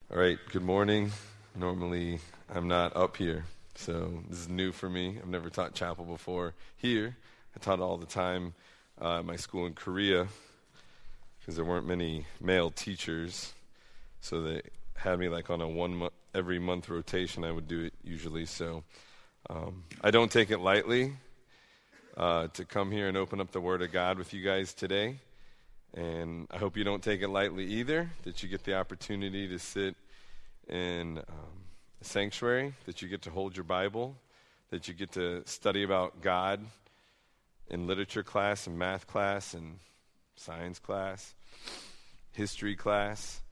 All right, good morning. Normally, I'm not up here, so this is new for me. I've never taught chapel before here. I taught all the time at my school in Korea because there weren't many male teachers, so they had me like on a every month rotation. I would do it usually, so I don't take it lightly to come here and open up the Word of God with you guys today. And I hope you don't take it lightly either, that you get the opportunity to sit in a sanctuary, that you get to hold your Bible, that you get to study about God in literature class and math class and science class, history class.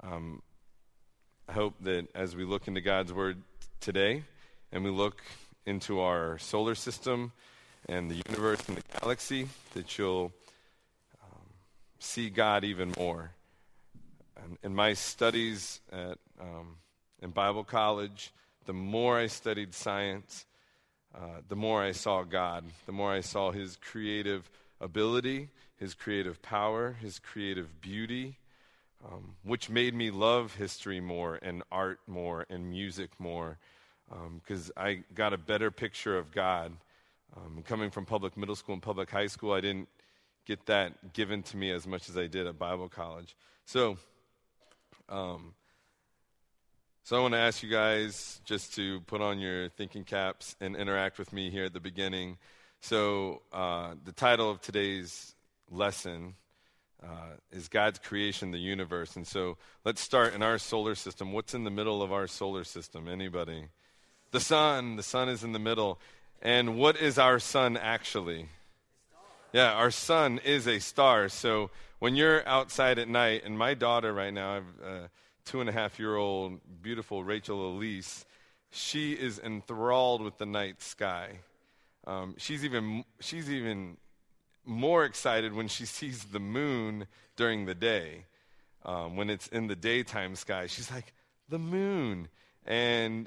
I hope that as we look into God's Word today and we look into our solar system and the universe and the galaxy, that you'll see God even more. In my studies in Bible college, the more I studied science, the more I saw God, the more I saw His creative ability, His creative power, His creative beauty, which made me love history more and art more and music more, because I got a better picture of God. Coming from public middle school and public high school, I didn't get that given to me as much as I did at Bible college. So I want to ask you guys just to put on your thinking caps and interact with me here at the beginning. So the title of today's lesson is God's creation, the universe. And so let's start in our solar system. What's in the middle of our solar system? Anybody? The sun. The sun is in the middle. And what is our sun actually? Yeah, our sun is a star. So when you're outside at night, and my daughter right now, I have a 2.5-year-old beautiful Rachel Elise, she is enthralled with the night sky. She's even more excited when she sees the moon during the day. When it's in the daytime sky, she's like, the moon. And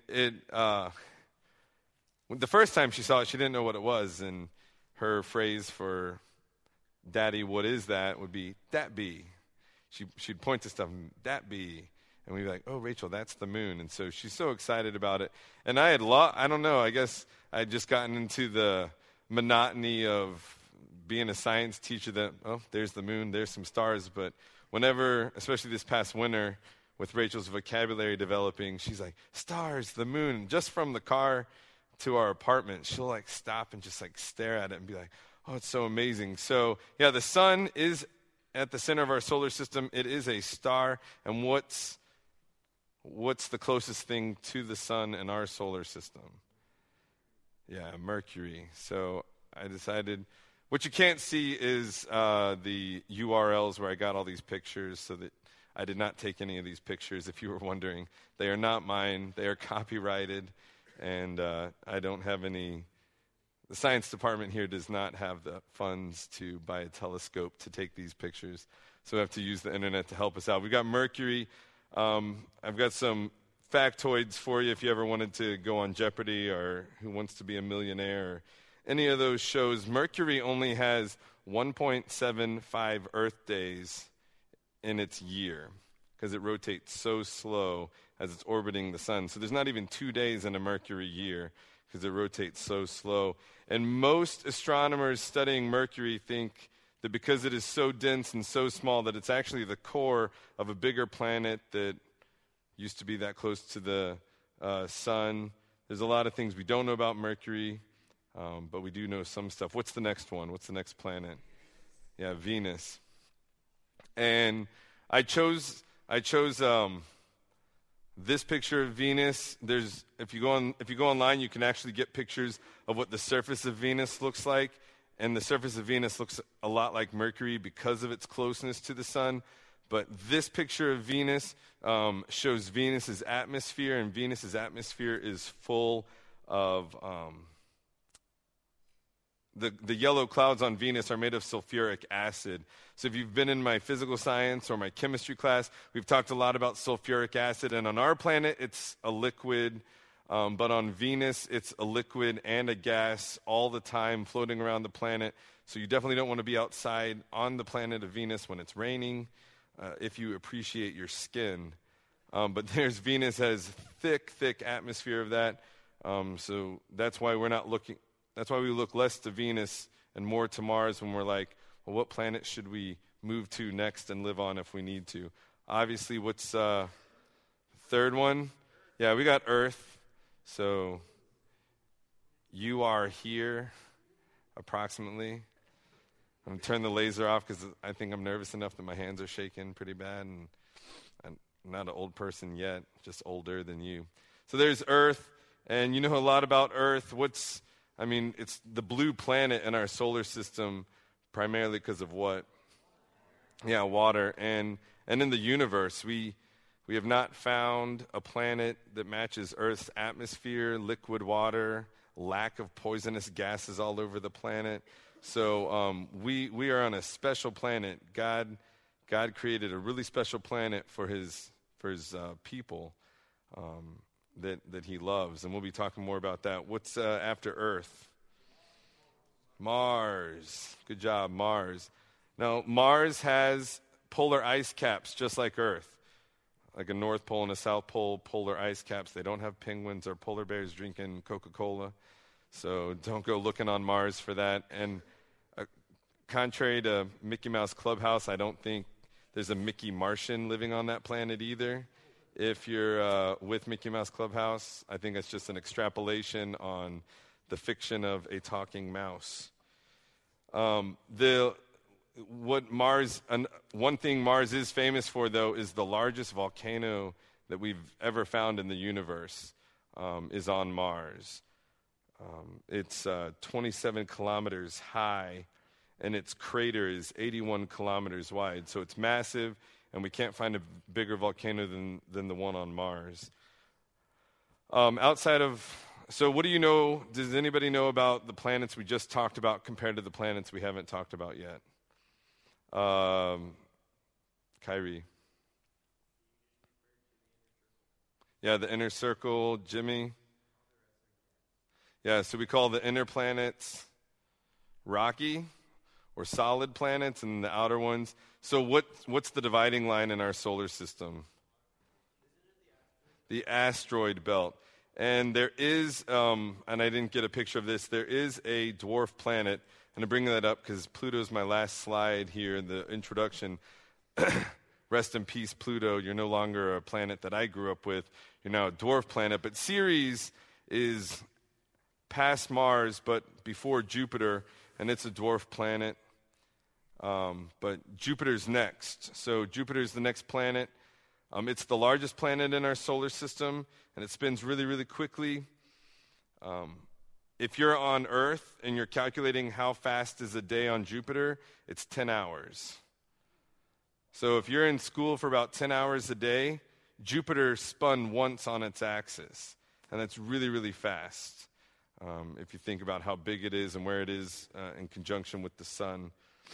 the first time she saw it, she didn't know what it was, and her phrase for "Daddy, what is that?" would be "that be." She'd point to stuff, "that be," and we'd be like, "Oh, Rachel, that's the moon." And so she's so excited about it. And I don't know, I guess I'd just gotten into the monotony of being a science teacher that, oh, there's the moon, there's some stars. But whenever, especially this past winter, with Rachel's vocabulary developing, she's like, stars, the moon, just from the car to our apartment, she'll like stop and just like stare at it and be like, oh, it's so amazing. So yeah, the sun is at the center of our solar system. It is a star. And what's the closest thing to the sun in our solar system? Yeah, Mercury. So I decided, what you can't see is the URLs where I got all these pictures, so that I did not take any of these pictures, if you were wondering. They are not mine. They are copyrighted. And I don't have any, the science department here does not have the funds to buy a telescope to take these pictures. So we have to use the internet to help us out. We've got Mercury. I've got some factoids for you if you ever wanted to go on Jeopardy or Who Wants to Be a Millionaire or any of those shows. Mercury only has 1.75 Earth days in its year because it rotates so slow as it's orbiting the sun. So there's not even 2 days in a Mercury year because it rotates so slow. And most astronomers studying Mercury think that because it is so dense and so small that it's actually the core of a bigger planet that used to be that close to the sun. There's a lot of things we don't know about Mercury, but we do know some stuff. What's the next one? What's the next planet? Yeah, Venus. And I chose this picture of Venus. If you go online, you can actually get pictures of what the surface of Venus looks like, and the surface of Venus looks a lot like Mercury because of its closeness to the sun. But this picture of Venus shows Venus's atmosphere, and Venus's atmosphere is full of the yellow clouds on Venus are made of sulfuric acid. So if you've been in my physical science or my chemistry class, we've talked a lot about sulfuric acid. And on our planet, it's a liquid. But on Venus, it's a liquid and a gas all the time floating around the planet. So you definitely don't want to be outside on the planet of Venus when it's raining, if you appreciate your skin. But there's Venus has thick atmosphere of that. So that's why we look less to Venus and more to Mars when we're like, well, what planet should we move to next and live on if we need to? Obviously, what's third one? Yeah, we got Earth. So you are here, approximately. I'm going to turn the laser off because I think I'm nervous enough that my hands are shaking pretty bad. And I'm not an old person yet, just older than you. So there's Earth, and you know a lot about Earth. It's the blue planet in our solar system primarily because of what? Yeah, water. And in the universe, we have not found a planet that matches Earth's atmosphere, liquid water, lack of poisonous gases all over the planet. So we are on a special planet. God created a really special planet for his people that he loves, and we'll be talking more about that. What's after Earth? Mars. Good job, Mars. Now, Mars has polar ice caps just like Earth, like a North Pole and a South Pole polar ice caps. They don't have penguins or polar bears drinking Coca-Cola, so don't go looking on Mars for that. And contrary to Mickey Mouse Clubhouse, I don't think there's a Mickey Martian living on that planet either. If you're with Mickey Mouse Clubhouse, I think it's just an extrapolation on the fiction of a talking mouse. One thing Mars is famous for, though, is the largest volcano that we've ever found in the universe is on Mars. It's 27 kilometers high, and its crater is 81 kilometers wide. So it's massive, and we can't find a bigger volcano than the one on Mars. So what do you know? Does anybody know about the planets we just talked about compared to the planets we haven't talked about yet? Kyrie. Yeah, the inner circle. Jimmy. Yeah, so we call the inner planets rocky or solid planets, and the outer ones. So what's the dividing line in our solar system? The asteroid belt. And there is, and I didn't get a picture of this, there is a dwarf planet, and I'm bringing that up because Pluto's my last slide here in the introduction. Rest in peace, Pluto. You're no longer a planet that I grew up with. You're now a dwarf planet. But Ceres is past Mars, but before Jupiter, and it's a dwarf planet. But Jupiter's next. So Jupiter's the next planet. It's the largest planet in our solar system, and it spins really, really quickly. If you're on Earth and you're calculating how fast is a day on Jupiter, it's 10 hours. So if you're in school for about 10 hours a day, Jupiter spun once on its axis, and that's really, really fast. If you think about how big it is and where it is in conjunction with the sun.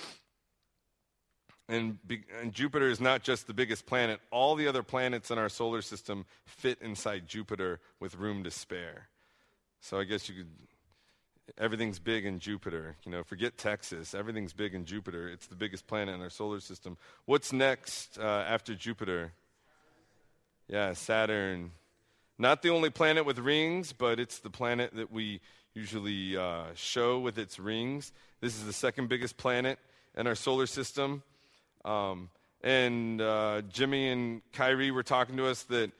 And Jupiter is not just the biggest planet. All the other planets in our solar system fit inside Jupiter with room to spare. So I guess everything's big in Jupiter. Forget Texas. Everything's big in Jupiter. It's the biggest planet in our solar system. What's next after Jupiter? Yeah, Saturn. Not the only planet with rings, but it's the planet that we usually show with its rings. This is the second biggest planet in our solar system. And Jimmy and Kyrie were talking to us that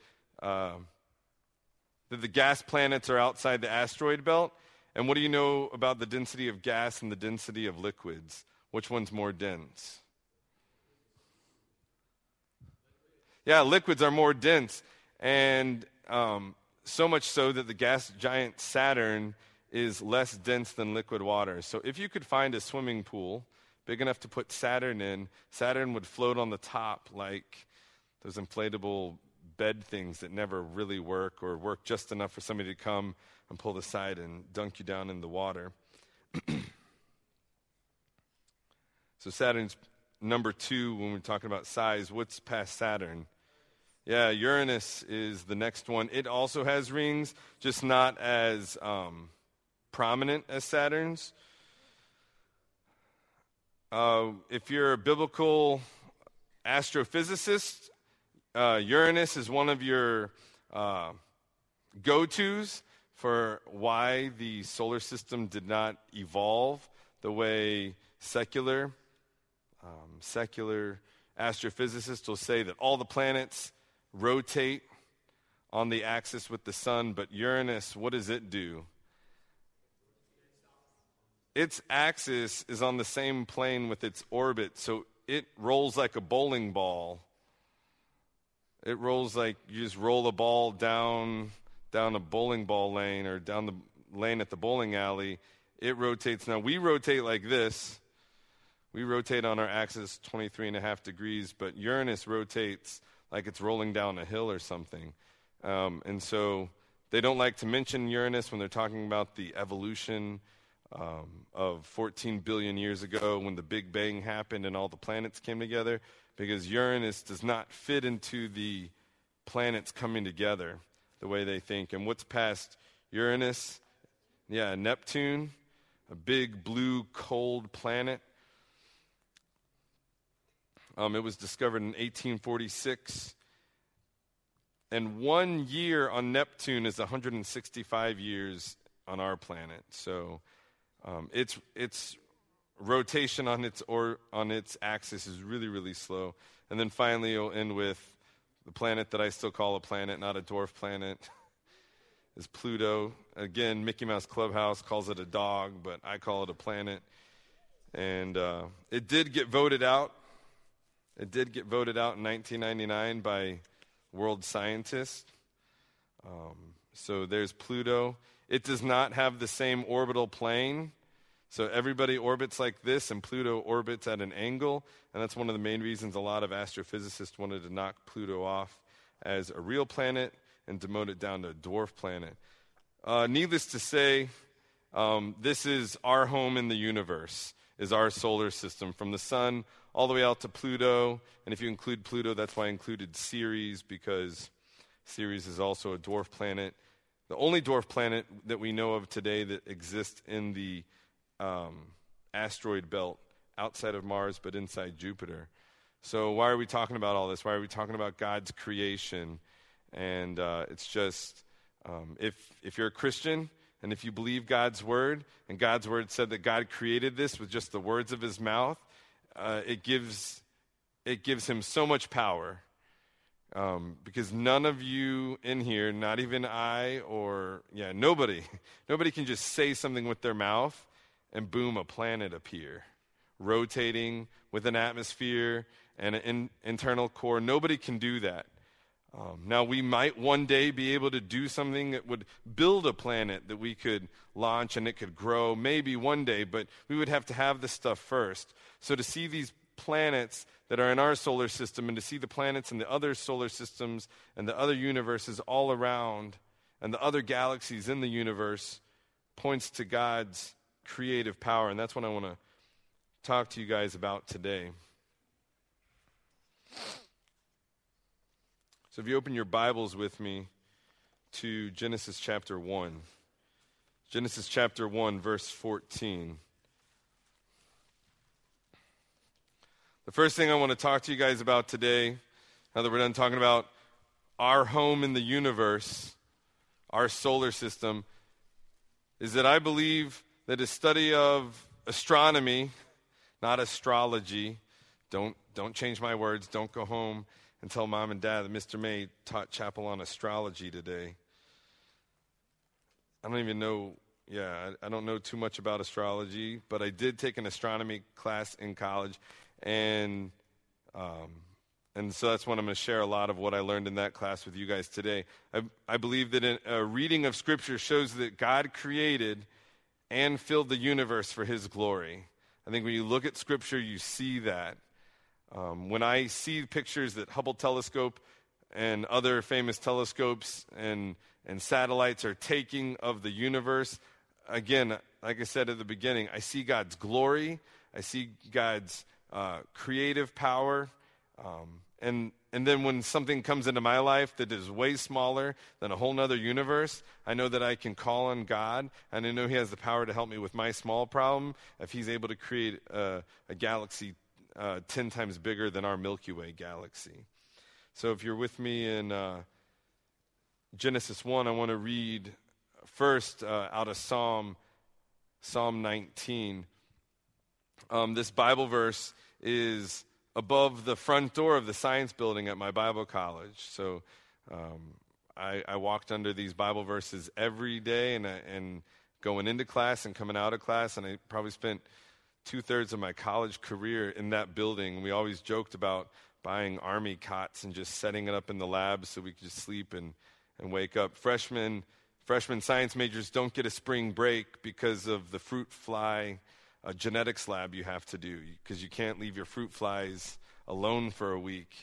the gas planets are outside the asteroid belt. And what do you know about the density of gas and the density of liquids? Which one's more dense? Yeah, liquids are more dense. And so much so that the gas giant Saturn is less dense than liquid water. So if you could find a swimming pool big enough to put Saturn in, Saturn would float on the top like those inflatable bed things that never really work or work just enough for somebody to come and pull the side and dunk you down in the water. So Saturn's number 2 when we're talking about size. What's past Saturn? Yeah, Uranus is the next one. It also has rings, just not as prominent as Saturn's. If you're a biblical astrophysicist, Uranus is one of your go-tos for why the solar system did not evolve the way secular astrophysicists will say that all the planets rotate on the axis with the sun, but Uranus, what does it do? Its axis is on the same plane with its orbit, so it rolls like a bowling ball. It rolls like you just roll a ball down a bowling ball lane or down the lane at the bowling alley. It rotates. Now, we rotate like this. We rotate on our axis 23.5 degrees, but Uranus rotates like it's rolling down a hill or something. And so they don't like to mention Uranus when they're talking about the evolution of 14 billion years ago when the Big Bang happened and all the planets came together, because Uranus does not fit into the planets coming together the way they think. And what's past Uranus? Yeah, Neptune, a big blue cold planet. It was discovered in 1846. And 1 year on Neptune is 165 years on our planet. So its rotation on its axis is really, really slow. And then finally, you'll end with the planet that I still call a planet, not a dwarf planet, is Pluto. Again, Mickey Mouse Clubhouse calls it a dog, but I call it a planet. And it did get voted out. It did get voted out in 1999 by world scientists. So there's Pluto. It does not have the same orbital plane. So everybody orbits like this, and Pluto orbits at an angle. And that's one of the main reasons a lot of astrophysicists wanted to knock Pluto off as a real planet and demote it down to a dwarf planet. Needless to say, this is our home in the universe, is our solar system, from the sun all the way out to Pluto. And if you include Pluto, that's why I included Ceres, because Ceres is also a dwarf planet. The only dwarf planet that we know of today that exists in the asteroid belt outside of Mars but inside Jupiter. So why are we talking about all this? Why are we talking about God's creation? And it's just, if you're a Christian and if you believe God's word, and God's word said that God created this with just the words of his mouth, it gives him so much power. Because none of you in here, not even I nobody can just say something with their mouth and boom, a planet appear, rotating with an atmosphere and an internal core. Nobody can do that. Now, we might one day be able to do something that would build a planet that we could launch and it could grow, maybe one day, but we would have to have this stuff first. So to see these planets that are in our solar system and to see the planets in the other solar systems and the other universes all around and the other galaxies in the universe points to God's creative power. And that's what I want to talk to you guys about today. So if you open your Bibles with me to Genesis chapter 1. Genesis chapter 1, verse 14. The first thing I want to talk to you guys about today, now that we're done talking about our home in the universe, our solar system, is that I believe that a study of astronomy, not astrology, don't change my words, don't go home and tell mom and dad that Mr. May taught chapel on astrology today. I don't even know, I don't know too much about astrology, but I did take an astronomy class in college, and so that's what I'm going to share a lot of what I learned in that class with you guys today. I believe that a reading of Scripture shows that God created and filled the universe for his glory. I think when you look at Scripture, you see that. When I see pictures that Hubble telescope and other famous telescopes and satellites are taking of the universe, again, like I said at the beginning, I see God's glory, I see God's creative power, and then when something comes into my life that is way smaller than a whole nother universe, I know that I can call on God, and I know he has the power to help me with my small problem if he's able to create a galaxy 10 times bigger than our Milky Way galaxy. So if you're with me in Genesis 1, I want to read first out of Psalm 19. This Bible verse is above the front door of the science building at my Bible college. So I walked under these Bible verses every day, and going into class and coming out of class, and I probably spent 2/3 of my college career in that building. We always joked about buying army cots and just setting it up in the lab so we could just sleep and wake up. Freshman science majors don't get a spring break because of the fruit fly genetics lab you have to do, because you can't leave your fruit flies alone for a week.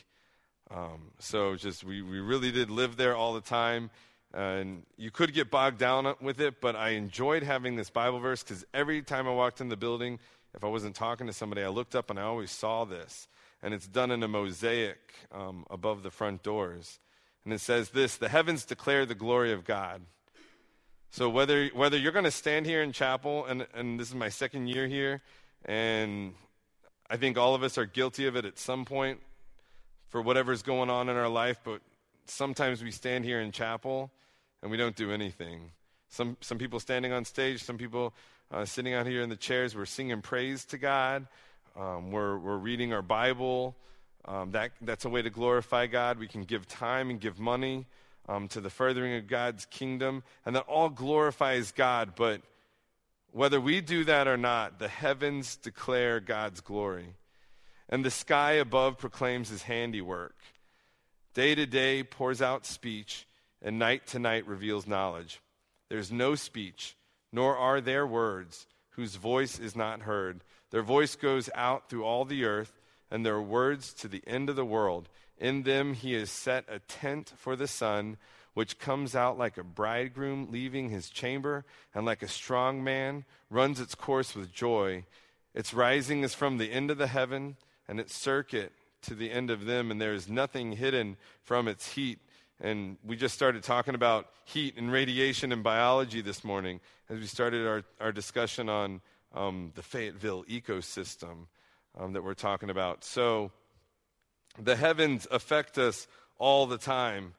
So we really did live there all the time. And you could get bogged down with it, but I enjoyed having this Bible verse because every time I walked in the building, if I wasn't talking to somebody, I looked up and I always saw this. And it's done in a mosaic above the front doors. And it says this: the heavens declare the glory of God. So whether you're going to stand here in chapel, and this is my second year here, and I think all of us are guilty of it at some point for whatever's going on in our life, but sometimes we stand here in chapel and we don't do anything. Some people standing on stage, some people sitting out here in the chairs, we're singing praise to God. We're reading our Bible. That's a way to glorify God. We can give time and give money to the furthering of God's kingdom, and that all glorifies God. But whether we do that or not, the heavens declare God's glory, and the sky above proclaims his handiwork. Day to day pours out speech, and night to night reveals knowledge. There's no speech, nor are there words, whose voice is not heard. Their voice goes out through all the earth, and their words to the end of the world. In them he has set a tent for the sun, which comes out like a bridegroom leaving his chamber, and like a strong man runs its course with joy. Its rising is from the end of the heaven, and its circuit to the end of them, and there is nothing hidden from its heat. And we just started talking about heat and radiation and biology this morning as we started our discussion on the Fayetteville ecosystem that we're talking about. So the heavens affect us all the time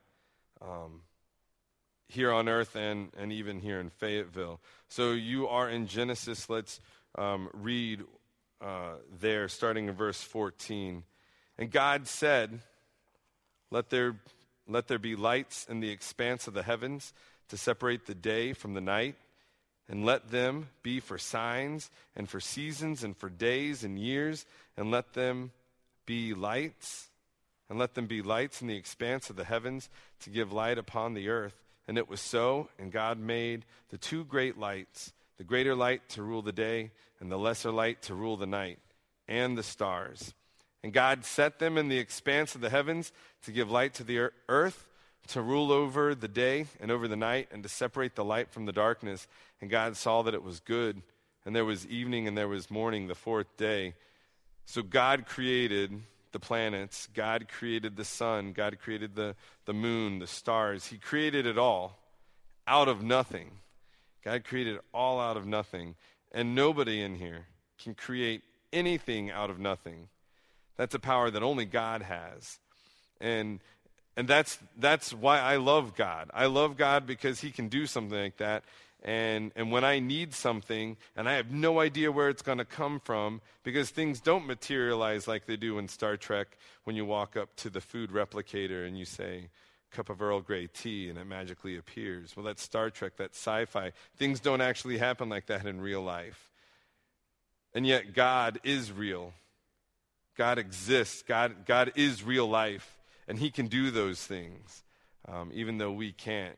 here on earth and even here in Fayetteville. So you are in Genesis. Let's read there, starting in verse 14. And God said, let there be lights in the expanse of the heavens to separate the day from the night, and let them be for signs and for seasons and for days and years, and let them be lights, in the expanse of the heavens to give light upon the earth. And it was so, and God made the two great lights, the greater light to rule the day, and the lesser light to rule the night, and the stars. And God set them in the expanse of the heavens to give light to the earth, to rule over the day and over the night, and to separate the light from the darkness. And God saw that it was good. And there was evening and there was morning, the fourth day. So God created the planets. God created the sun. God created the moon, the stars. He created it all out of nothing. God created it all out of nothing. And nobody in here can create anything out of nothing. That's a power that only God has. And that's why I love God. I love God because he can do something like that. And when I need something, and I have no idea where it's going to come from, because things don't materialize like they do in Star Trek when you walk up to the food replicator and you say, cup of Earl Grey tea, and it magically appears. Well, that's Star Trek, that's sci-fi. Things don't actually happen like that in real life. And yet God is real. God exists. God is real life, and he can do those things, even though we can't.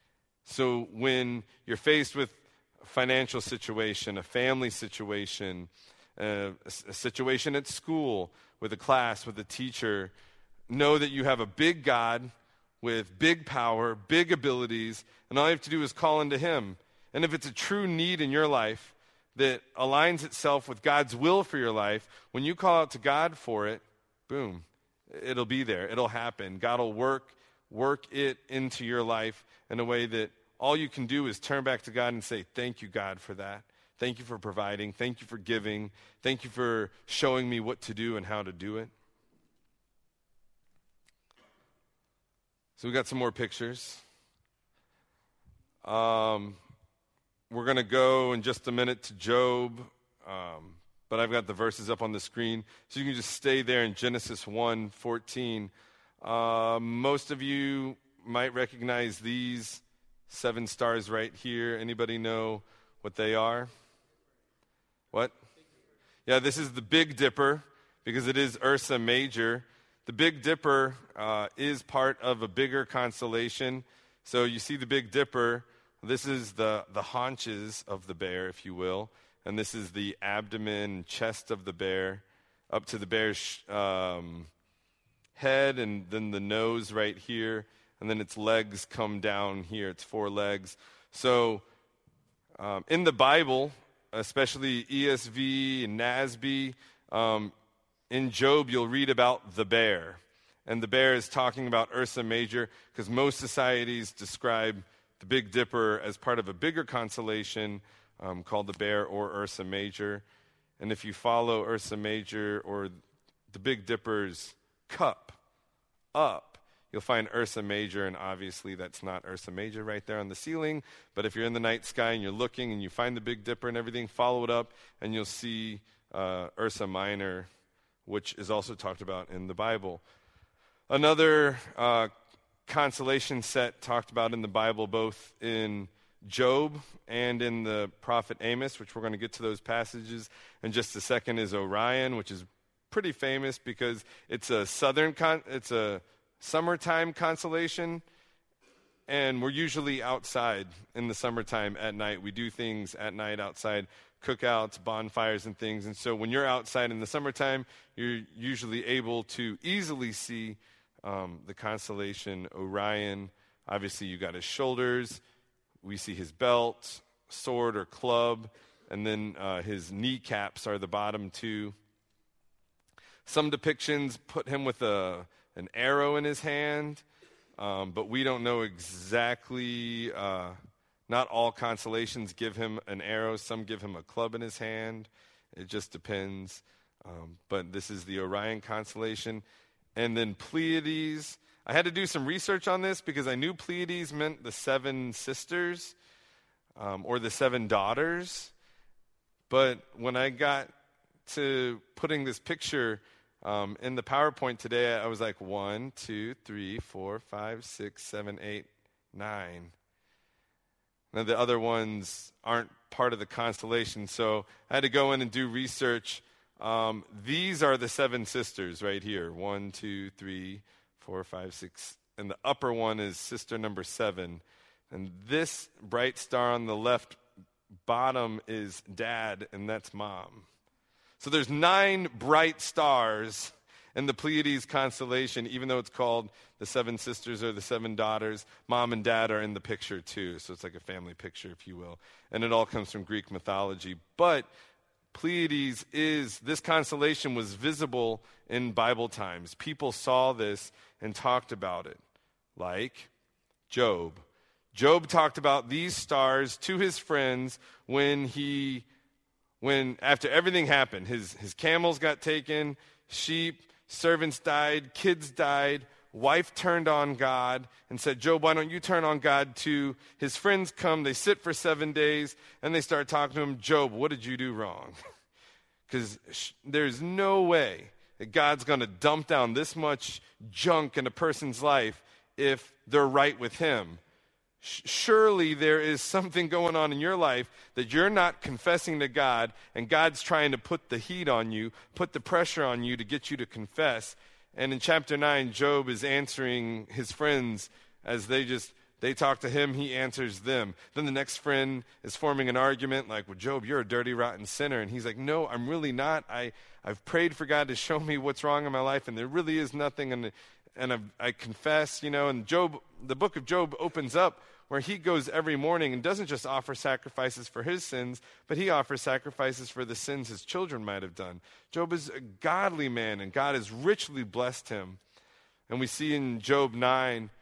So when you're faced with a financial situation, a family situation, a situation at school, with a class, with a teacher, know that you have a big God with big power, big abilities, and all you have to do is call into him. And if it's a true need in your life that aligns itself with God's will for your life, when you call out to God for it, boom, it'll be there. It'll happen. God will work it into your life in a way that all you can do is turn back to God and say, thank you, God, for that. Thank you for providing. Thank you for giving. Thank you for showing me what to do and how to do it. So we got some more pictures. We're going to go in just a minute to Job, but I've got the verses up on the screen, so you can just stay there in Genesis 1:14. Most of you might recognize these 7 stars right here. Anybody know what they are? What? Yeah, this is the Big Dipper, because it is Ursa Major. The Big Dipper is part of a bigger constellation. So you see the Big Dipper. This is the haunches of the bear, if you will. And this is the abdomen, chest of the bear, up to the bear's head, and then the nose right here. And then its legs come down here. It's 4 legs. So in the Bible, especially ESV and NASB, in Job, you'll read about the bear. And the bear is talking about Ursa Major, because most societies describe the Big Dipper as part of a bigger constellation called the Bear or Ursa Major. And if you follow Ursa Major or the Big Dipper's cup up, you'll find Ursa Major, and obviously that's not Ursa Major right there on the ceiling. But if you're in the night sky and you're looking and you find the Big Dipper and everything, follow it up, and you'll see Ursa Minor, which is also talked about in the Bible. Another constellation set talked about in the Bible, both in Job and in the prophet Amos, which we're going to get to those passages in just a second, is Orion, which is pretty famous because it's a it's a summertime constellation, and we're usually outside in the summertime at night. We do things at night outside, cookouts, bonfires, and things. And so when you're outside in the summertime, you're usually able to easily see the constellation Orion. Obviously, you got his shoulders. We see his belt, sword or club, and then his kneecaps are the bottom 2. Some depictions put him with an arrow in his hand, but we don't know exactly. Not all constellations give him an arrow. Some give him a club in his hand. It just depends. But this is the Orion constellation. And then Pleiades. I had to do some research on this because I knew Pleiades meant the 7 sisters or the 7 daughters. But when I got to putting this picture in the PowerPoint today, I was like 1, 2, 3, 4, 5, 6, 7, 8, 9. Now, the other ones aren't part of the constellation, so I had to go in and do research. These are the 7 sisters right here. 1, 2, 3, 4, 5, 6. And the upper one is sister number 7. And this bright star on the left bottom is dad, and that's mom. So there's 9 bright stars in the Pleiades constellation, even though it's called the 7 sisters or the 7 daughters. Mom and dad are in the picture too, so it's like a family picture, if you will. And it all comes from Greek mythology. But Pleiades this constellation was visible in Bible times. People saw this and talked about it, like Job. Job talked about these stars to his friends when after everything happened. His camels got taken, sheep, servants died, kids died, wife turned on God and said, Job, why don't you turn on God too? His friends come, they sit for 7 days, and they start talking to him, Job, what did you do wrong? Because there's no way that God's going to dump down this much junk in a person's life if they're right with him. Surely there is something going on in your life that you're not confessing to God, and God's trying to put the heat on you, put the pressure on you to get you to confess. And in chapter 9, Job is answering his friends as they talk to him, he answers them. Then the next friend is forming an argument like, well, Job, you're a dirty, rotten sinner. And he's like, no, I'm really not. I've prayed for God to show me what's wrong in my life, and there really is nothing. And I confess, and Job, the book of Job opens up where he goes every morning and doesn't just offer sacrifices for his sins, but he offers sacrifices for the sins his children might have done. Job is a godly man, and God has richly blessed him. And we see in Job 9,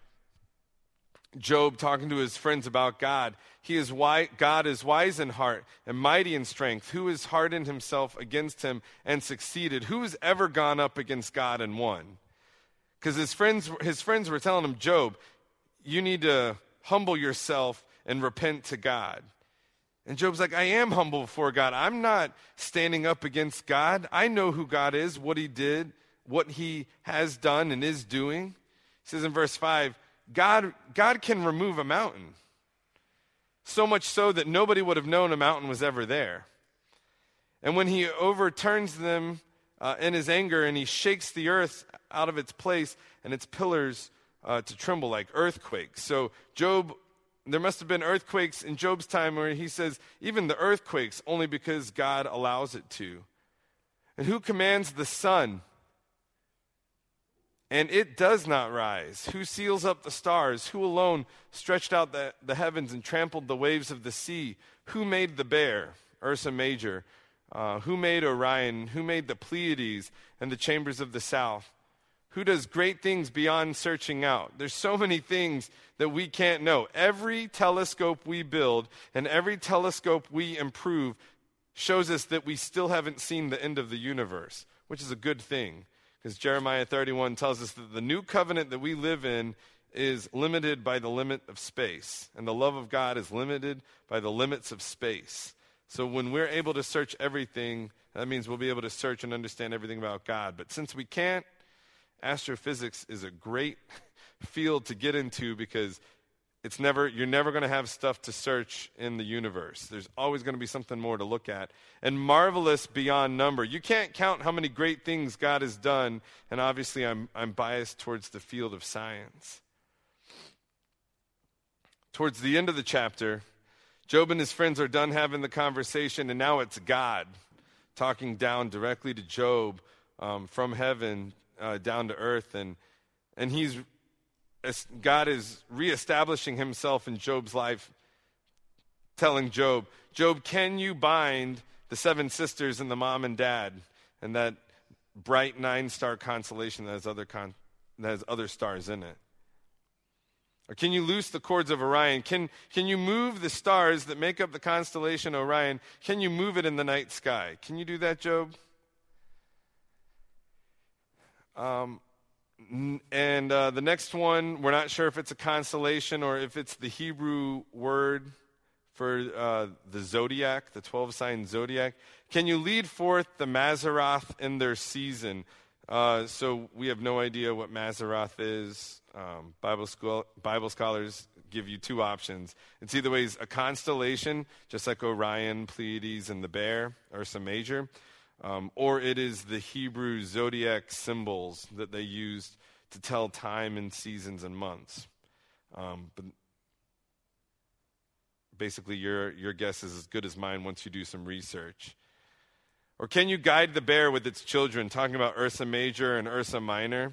Job talking to his friends about God. God is wise in heart and mighty in strength. Who has hardened himself against him and succeeded? Who has ever gone up against God and won? Because his friends were telling him, Job, you need to humble yourself and repent to God. And Job's like, I am humble before God. I'm not standing up against God. I know who God is, what he did, what he has done and is doing. He says in verse 5, God can remove a mountain. So much so that nobody would have known a mountain was ever there. And when he overturns them in his anger and he shakes the earth out of its place and its pillars to tremble like earthquakes. So Job, there must have been earthquakes in Job's time where he says, even the earthquakes, only because God allows it to. And who commands the sun? And it does not rise. Who seals up the stars? Who alone stretched out the heavens and trampled the waves of the sea? Who made the bear, Ursa Major? Who made Orion? Who made the Pleiades and the chambers of the south? Who does great things beyond searching out? There's so many things that we can't know. Every telescope we build and every telescope we improve shows us that we still haven't seen the end of the universe, which is a good thing. Because Jeremiah 31 tells us that the new covenant that we live in is limited by the limit of space. And the love of God is limited by the limits of space. So when we're able to search everything, that means we'll be able to search and understand everything about God. But since we can't, astrophysics is a great field to get into because you're never going to have stuff to search in the universe. There's always going to be something more to look at. And marvelous beyond number. You can't count how many great things God has done, and obviously I'm biased towards the field of science. Towards the end of the chapter, Job and his friends are done having the conversation, and now it's God talking down directly to Job from heaven down to earth, and God is reestablishing himself in Job's life, telling Job, can you bind the 7 sisters and the mom and dad and that bright 9-star constellation that has other stars in it? Or can you loose the cords of Orion? Can you move the stars that make up the constellation Orion? Can you move it in the night sky? Can you do that, Job? And the next one, we're not sure if it's a constellation or if it's the Hebrew word for the zodiac, the 12-sign zodiac. Can you lead forth the Mazzaroth in their season? So we have no idea what Mazzaroth is. Bible scholars give you 2 options. It's either ways a constellation, just like Orion, Pleiades, and the bear, Ursa Major, or it is the Hebrew zodiac symbols that they used to tell time and seasons and months. But basically, your guess is as good as mine once you do some research. Or can you guide the bear with its children? Talking about Ursa Major and Ursa Minor.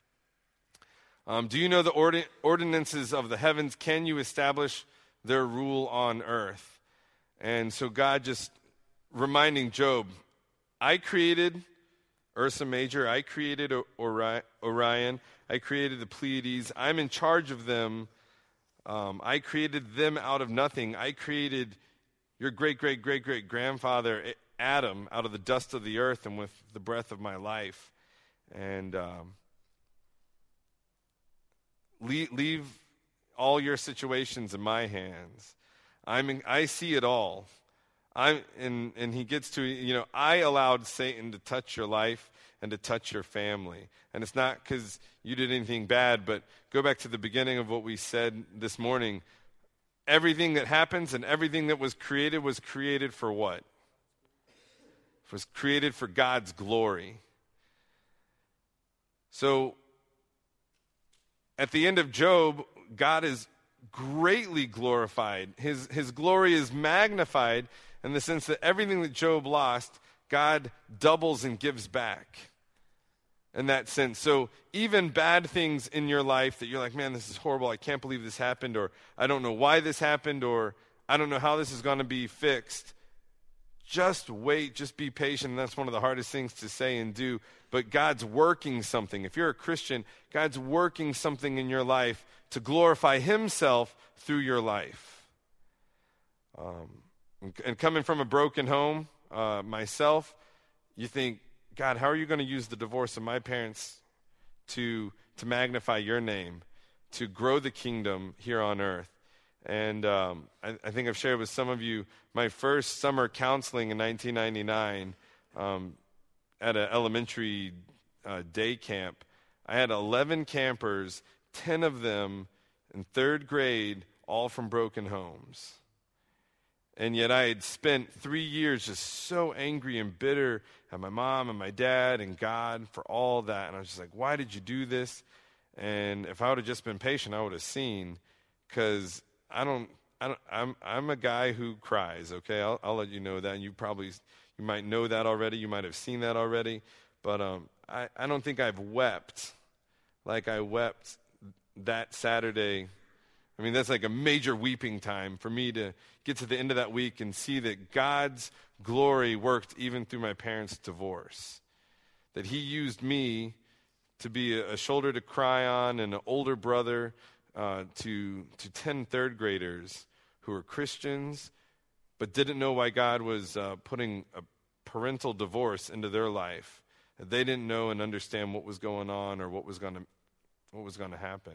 Do you know the ordinances of the heavens? Can you establish their rule on earth? And so God just reminding Job, I created Ursa Major, I created Orion, I created the Pleiades, I'm in charge of them. I created them out of nothing. I created your great-great-great-great-grandfather Adam out of the dust of the earth and with the breath of my life. And leave all your situations in my hands. I see it all. And he gets to, I allowed Satan to touch your life and to touch your family. And it's not because you did anything bad, but go back to the beginning of what we said this morning. Everything that happens and everything that was created for what? It was created for God's glory. So, at the end of Job, God is greatly glorified. His glory is magnified in the sense that everything that Job lost, God doubles and gives back in that sense. So even bad things in your life that you're like, man, this is horrible, I can't believe this happened, or I don't know why this happened, or I don't know how this is going to be fixed. Just wait, just be patient. And that's one of the hardest things to say and do. But God's working something. If you're a Christian, God's working something in your life to glorify himself through your life. And coming from a broken home, myself, you think, God, how are you going to use the divorce of my parents to to magnify your name, to grow the kingdom here on earth. And I think I've shared with some of you my first summer counseling in 1999 at an elementary day camp. I had 11 campers, 10 of them in third grade, all from broken homes. And yet I had spent 3 years just so angry and bitter at my mom and my dad and God for all that. And I was just like, why did you do this? And if I would have just been patient, I would have seen, because I'm a guy who cries, okay? I'll let you know that. And you might know that already. You might have seen that already. But I don't think I've wept like I wept that Saturday. I mean, that's like a major weeping time for me to get to the end of that week and see that God's glory worked even through my parents' divorce. That he used me to be a shoulder to cry on and an older brother to 10 third graders who were Christians but didn't know why God was putting a parental divorce into their life. That they didn't know and understand what was going on or what was going to happen.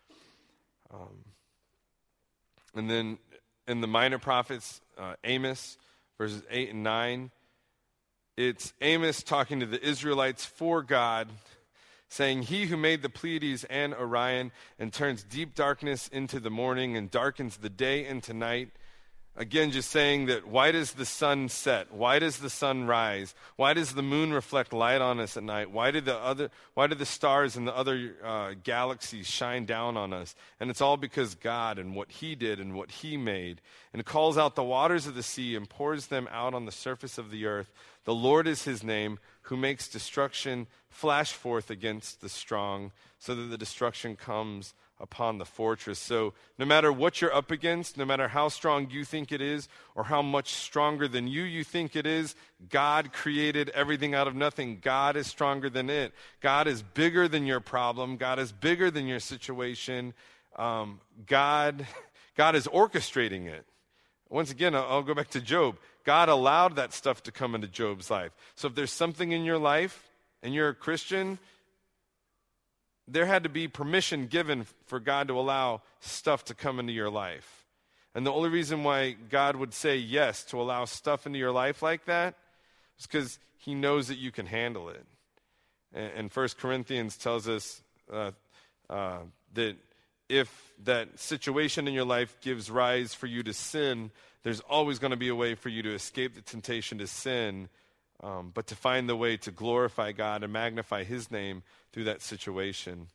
And then in the Minor Prophets, Amos, verses 8 and 9, it's Amos talking to the Israelites for God, saying, he who made the Pleiades and Orion and turns deep darkness into the morning and darkens the day into night. Again, just saying that why does the sun set? Why does the sun rise? Why does the moon reflect light on us at night? Why do the stars and the other galaxies shine down on us? And it's all because God and what he did and what he made. And it calls out the waters of the sea and pours them out on the surface of the earth. The Lord is his name, who makes destruction flash forth against the strong, so that the destruction comes upon the fortress. So no matter what you're up against, no matter how strong you think it is, or how much stronger than you think it is, God created everything out of nothing. God is stronger than it. God is bigger than your problem. God is bigger than your situation. God is orchestrating it. Once again, I'll go back to Job. God allowed that stuff to come into Job's life. So if there's something in your life and you're a Christian, there had to be permission given for God to allow stuff to come into your life. And the only reason why God would say yes to allow stuff into your life like that is because he knows that you can handle it. And 1 Corinthians tells us that if that situation in your life gives rise for you to sin, there's always going to be a way for you to escape the temptation to sin, but to find the way to glorify God and magnify his name through that situation.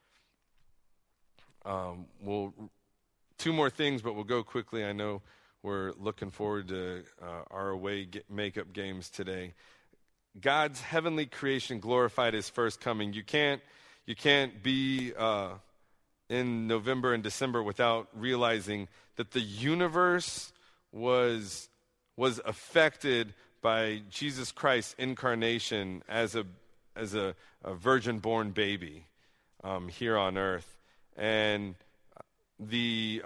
Two more things, but we'll go quickly. I know we're looking forward to our away makeup games today. God's heavenly creation glorified his first coming. You can't be in November and December without realizing that the universe was affected by Jesus Christ's incarnation as a virgin-born baby here on earth. And the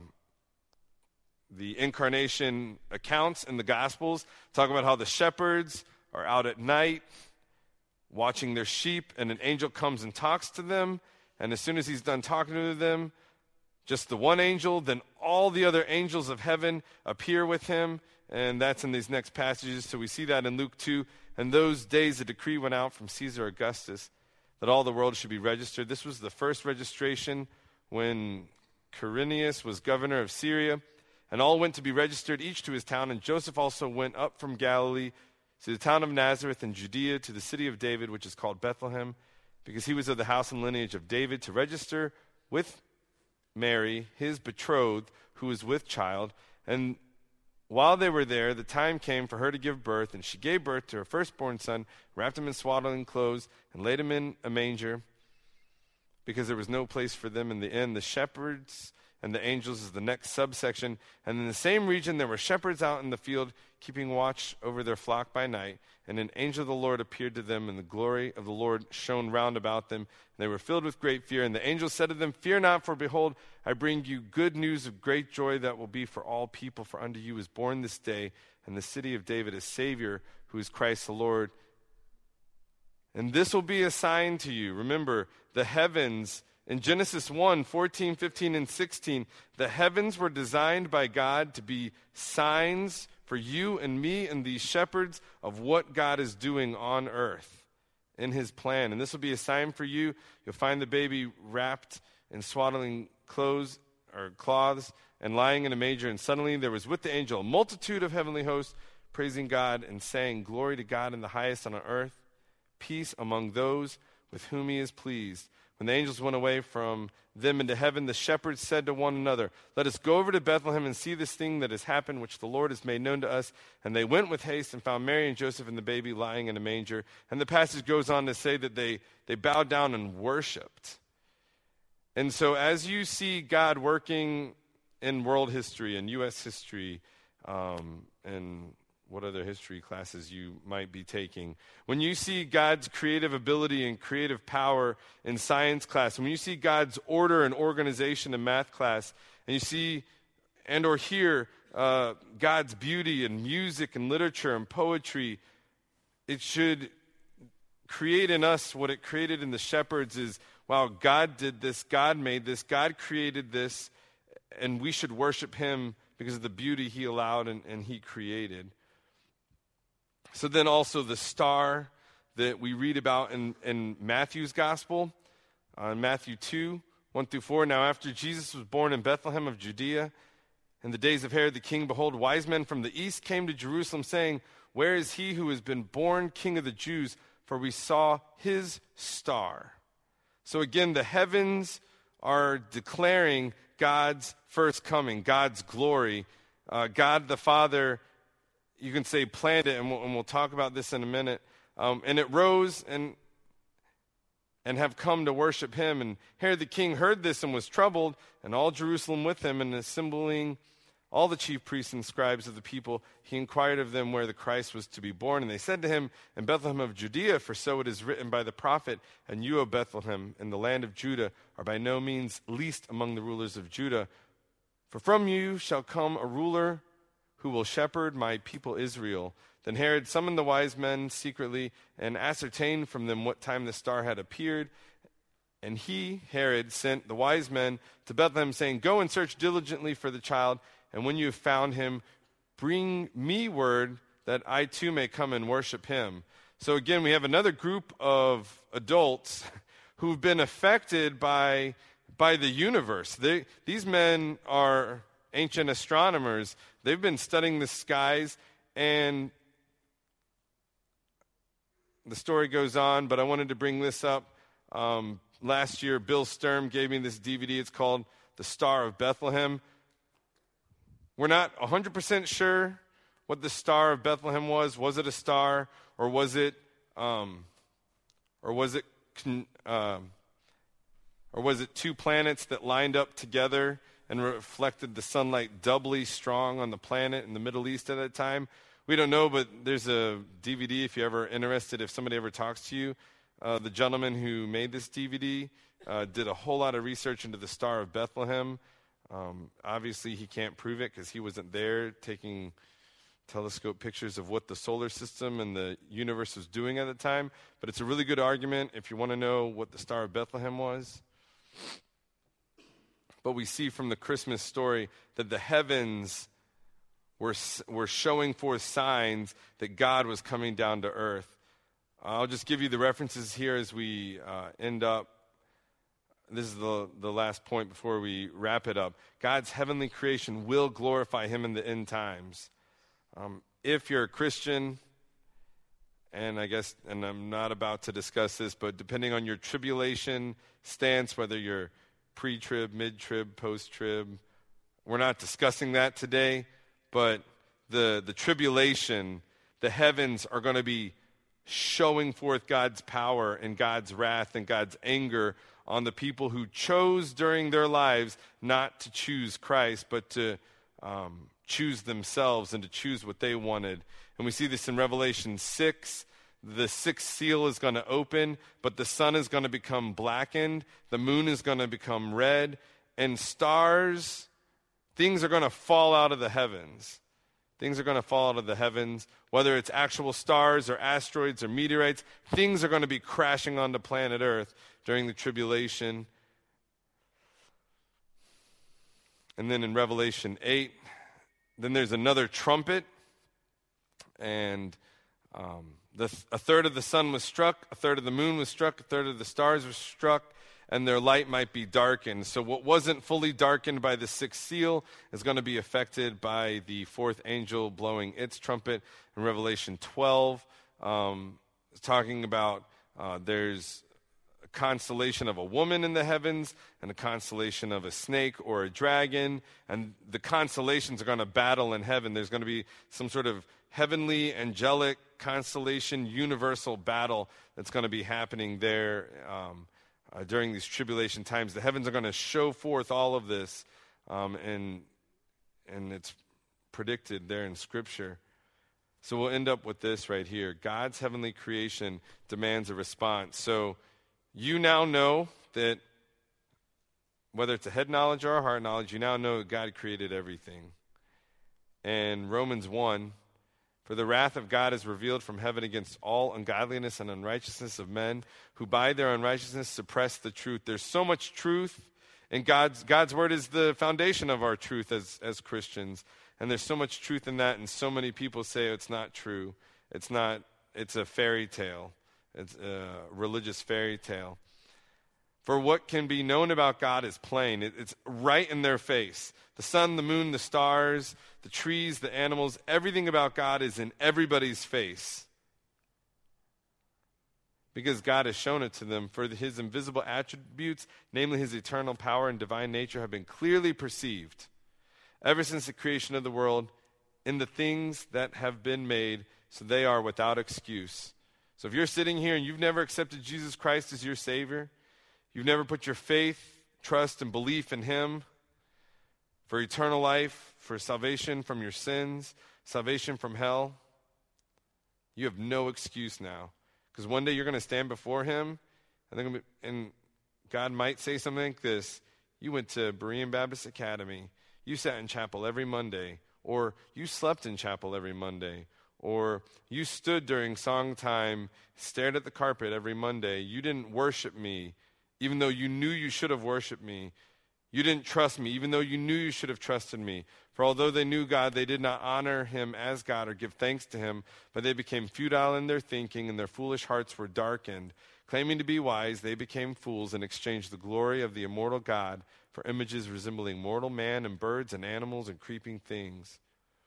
incarnation accounts in the Gospels talk about how the shepherds are out at night watching their sheep, and an angel comes and talks to them. And as soon as he's done talking to them, just the one angel, then all the other angels of heaven appear with him. And that's in these next passages. So we see that in Luke 2. And those days a decree went out from Caesar Augustus that all the world should be registered. This was the first registration when Quirinius was governor of Syria. And all went to be registered, each to his town. And Joseph also went up from Galilee to the town of Nazareth in Judea, to the city of David, which is called Bethlehem, because he was of the house and lineage of David, to register with Mary, his betrothed, who was with child. And while they were there, the time came for her to give birth, and she gave birth to her firstborn son, wrapped him in swaddling clothes, and laid him in a manger, because there was no place for them in the inn. The shepherds and the angels is the next subsection. And in the same region there were shepherds out in the field, keeping watch over their flock by night. And an angel of the Lord appeared to them, and the glory of the Lord shone round about them. And they were filled with great fear. And the angel said to them, "Fear not, for behold, I bring you good news of great joy that will be for all people. For unto you is born this day in the city of David a Savior, who is Christ the Lord. And this will be a sign to you. Remember, the heavens, in Genesis 1, 14, 15, and 16, the heavens were designed by God to be signs for you and me and these shepherds of what God is doing on earth in his plan. And this will be a sign for you. You'll find the baby wrapped in swaddling clothes or cloths and lying in a manger. And suddenly there was with the angel a multitude of heavenly hosts praising God and saying, "Glory to God in the highest on earth, peace among those with whom he is pleased." When the angels went away from them into heaven, the shepherds said to one another, "Let us go over to Bethlehem and see this thing that has happened, which the Lord has made known to us." And they went with haste and found Mary and Joseph and the baby lying in a manger. And the passage goes on to say that they bowed down and worshiped. And so as you see God working in world history and U.S. history and what other history classes you might be taking, when you see God's creative ability and creative power in science class, when you see God's order and organization in math class, and you see and or hear God's beauty in music and literature and poetry, it should create in us what it created in the shepherds is, wow, God did this, God made this, God created this, and we should worship him because of the beauty he allowed and he created. So then also the star that we read about in Matthew's gospel, in Matthew 2, 1-4. Now after Jesus was born in Bethlehem of Judea, in the days of Herod the king, behold, wise men from the east came to Jerusalem, saying, "Where is he who has been born King of the Jews? For we saw his star." So again, the heavens are declaring God's first coming, God's glory. God the Father, you can say, planned it, and we'll talk about this in a minute. And it rose and have come to worship him. And Herod the king heard this and was troubled, and all Jerusalem with him, and assembling all the chief priests and scribes of the people, he inquired of them where the Christ was to be born. And they said to him, "In Bethlehem of Judea, for so it is written by the prophet, and you, O Bethlehem, in the land of Judah, are by no means least among the rulers of Judah. For from you shall come a ruler who will shepherd my people Israel." Then Herod summoned the wise men secretly and ascertained from them what time the star had appeared. And he, Herod, sent the wise men to Bethlehem, saying, "Go and search diligently for the child, and when you have found him, bring me word that I too may come and worship him." So again, we have another group of adults who've been affected by the universe. These men are ancient astronomers. They've been studying the skies, and the story goes on, but I wanted to bring this up. Last year, Bill Sturm gave me this DVD. It's called The Star of Bethlehem. We're not 100% sure what the Star of Bethlehem was. Was it a star, or was it two planets that lined up together and reflected the sunlight doubly strong on the planet in the Middle East at that time? We don't know, but there's a DVD if you're ever interested, if somebody ever talks to you. The gentleman who made this DVD did a whole lot of research into the Star of Bethlehem. Obviously, he can't prove it because he wasn't there taking telescope pictures of what the solar system and the universe was doing at the time. But it's a really good argument if you want to know what the Star of Bethlehem was. But we see from the Christmas story that the heavens were showing forth signs that God was coming down to earth. I'll just give you the references here as we end up. This is the last point before we wrap it up. God's heavenly creation will glorify him in the end times. If you're a Christian, and I'm not about to discuss this, but depending on your tribulation stance, whether you're pre-trib, mid-trib, post-trib, we're not discussing that today, but the tribulation, the heavens are going to be showing forth God's power and God's wrath and God's anger on the people who chose during their lives not to choose Christ, but to choose themselves and to choose what they wanted. And we see this in Revelation 6. The sixth seal is going to open, but the sun is going to become blackened. The moon is going to become red. And stars, things are going to fall out of the heavens. Things are going to fall out of the heavens, whether it's actual stars or asteroids or meteorites. Things are going to be crashing onto planet Earth during the tribulation. And then in Revelation 8, then there's another trumpet, and a third of the sun was struck, a third of the moon was struck, a third of the stars were struck, and their light might be darkened. So what wasn't fully darkened by the sixth seal is going to be affected by the fourth angel blowing its trumpet. In Revelation 12, it's talking about there's a constellation of a woman in the heavens and a constellation of a snake or a dragon, and the constellations are going to battle in heaven. There's going to be some sort of heavenly, angelic constellation, universal battle that's going to be happening there during these tribulation times. The heavens are going to show forth all of this, and it's predicted there in Scripture. So we'll end up with this right here. God's heavenly creation demands a response. So you now know that whether it's a head knowledge or a heart knowledge, you now know that God created everything. And Romans 1, for the wrath of God is revealed from heaven against all ungodliness and unrighteousness of men who by their unrighteousness suppress the truth. There's so much truth, and God's word is the foundation of our truth as Christians. And there's so much truth in that, and so many people say it's not true. It's a fairy tale. It's a religious fairy tale. For what can be known about God is plain. It's right in their face. The sun, the moon, the stars, the trees, the animals, everything about God is in everybody's face. Because God has shown it to them. For his invisible attributes, namely his eternal power and divine nature, have been clearly perceived ever since the creation of the world in the things that have been made, so they are without excuse. So if you're sitting here and you've never accepted Jesus Christ as your Savior, you've never put your faith, trust, and belief in him for eternal life, for salvation from your sins, salvation from hell, you have no excuse now. Because one day you're going to stand before him, and God might say something like this: you went to Berean Baptist Academy, you sat in chapel every Monday, or you slept in chapel every Monday, or you stood during song time, stared at the carpet every Monday. You didn't worship me, even though you knew you should have worshiped me. You didn't trust me, even though you knew you should have trusted me. For although they knew God, they did not honor him as God or give thanks to him, but they became futile in their thinking, and their foolish hearts were darkened. Claiming to be wise, they became fools and exchanged the glory of the immortal God for images resembling mortal man and birds and animals and creeping things.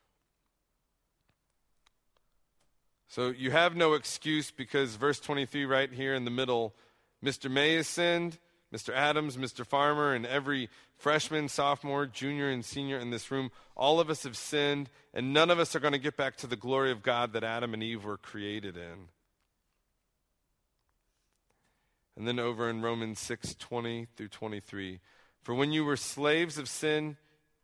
So you have no excuse, because verse 23 right here in the middle, Mr. May has sinned, Mr. Adams, Mr. Farmer, and every freshman, sophomore, junior, and senior in this room, all of us have sinned, and none of us are going to get back to the glory of God that Adam and Eve were created in. And then over in Romans 6:20 through 23, for when you were slaves of sin,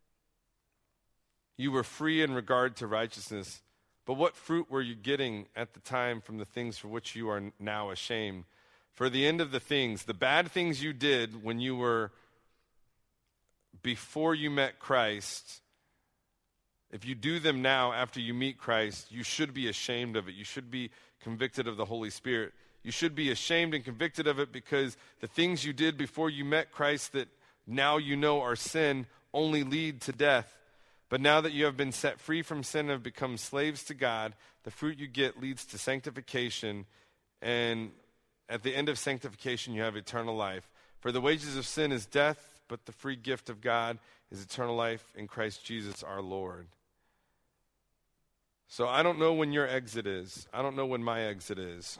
you were free in regard to righteousness. But what fruit were you getting at the time from the things for which you are now ashamed? For the end of the things, the bad things you did when you were before you met Christ, if you do them now after you meet Christ, you should be ashamed of it. You should be convicted of the Holy Spirit. You should be ashamed and convicted of it, because the things you did before you met Christ that now you know are sin only lead to death. But now that you have been set free from sin and have become slaves to God, the fruit you get leads to sanctification, and at the end of sanctification you have eternal life. For the wages of sin is death, but the free gift of God is eternal life in Christ Jesus our Lord. So I don't know when your exit is. I don't know when my exit is.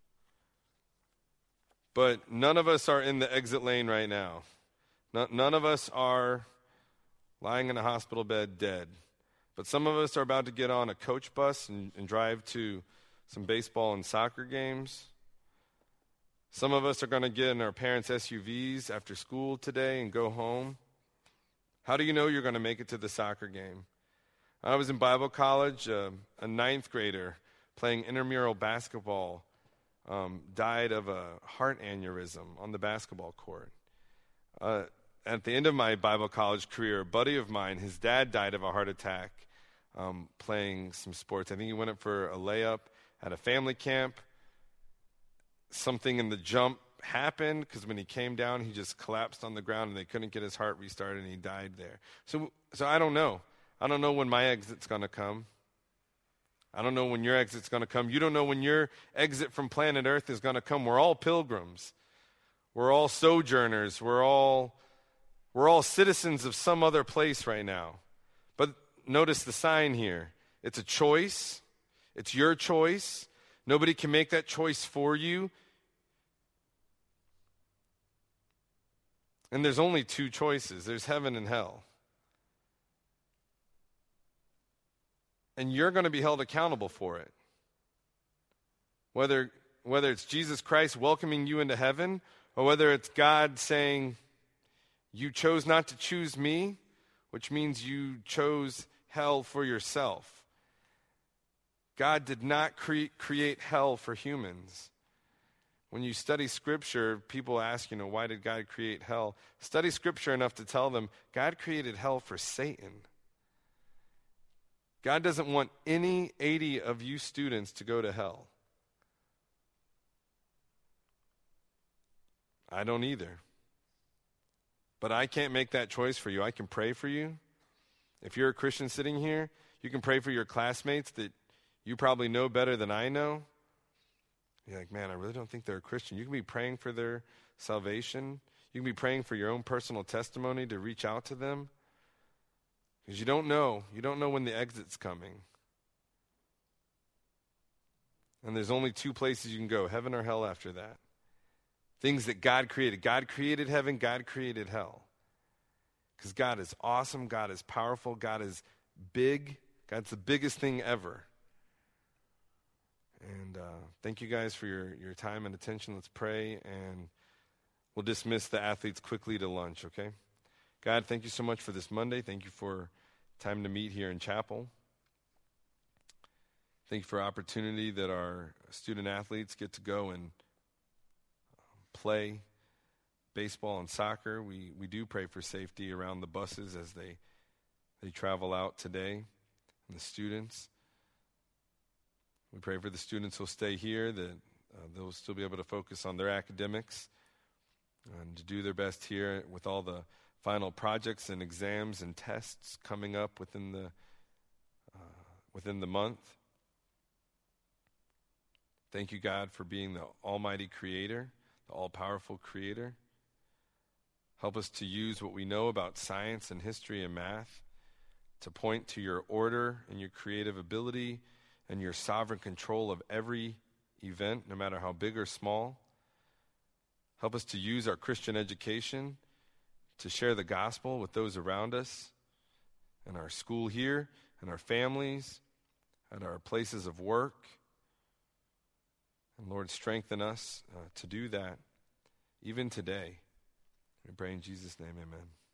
But none of us are in the exit lane right now. None of us are lying in a hospital bed dead. But some of us are about to get on a coach bus and drive to some baseball and soccer games. Some of us are going to get in our parents' SUVs after school today and go home. How do you know you're going to make it to the soccer game? I was in Bible college. A ninth grader playing intramural basketball died of a heart aneurysm on the basketball court. At the end of my Bible college career, a buddy of mine, his dad died of a heart attack playing some sports. I think he went up for a layup at a family camp. Something in the jump happened because when he came down, he just collapsed on the ground and they couldn't get his heart restarted and he died there. So I don't know. I don't know when my exit's going to come. I don't know when your exit's going to come. You don't know when your exit from planet Earth is going to come. We're all pilgrims. We're all sojourners. We're all citizens of some other place right now. But notice the sign here. It's a choice. It's your choice. Nobody can make that choice for you. And there's only two choices. There's heaven and hell. And you're going to be held accountable for it. Whether it's Jesus Christ welcoming you into heaven, or whether it's God saying, you chose not to choose me, which means you chose hell for yourself. God did not create hell for humans. When you study Scripture, people ask, why did God create hell? Study Scripture enough to tell them, God created hell for Satan. God doesn't want any 80 of you students to go to hell. I don't either. But I can't make that choice for you. I can pray for you. If you're a Christian sitting here, you can pray for your classmates that you probably know better than I know. You're like, man, I really don't think they're a Christian. You can be praying for their salvation. You can be praying for your own personal testimony to reach out to them. Because you don't know. You don't know when the exit's coming. And there's only two places you can go, heaven or hell after that. Things that God created. God created heaven. God created hell. Because God is awesome. God is powerful. God is big. God's the biggest thing ever. And thank you guys for your time and attention. Let's pray, and we'll dismiss the athletes quickly to lunch, okay? God, thank you so much for this Monday. Thank you for time to meet here in chapel. Thank you for opportunity that our student athletes get to go and play baseball and soccer. We do pray for safety around the buses as they travel out today, and the students. We pray for the students who'll stay here, that they'll still be able to focus on their academics and to do their best here with all the final projects and exams and tests coming up within the month. Thank you, God, for being the almighty creator, the all-powerful creator. Help us to use what we know about science and history and math to point to your order and your creative ability and your sovereign control of every event, no matter how big or small. Help us to use our Christian education to share the gospel with those around us, in our school here, in our families, at our places of work. And Lord, strengthen us to do that even today. We pray in Jesus' name, amen.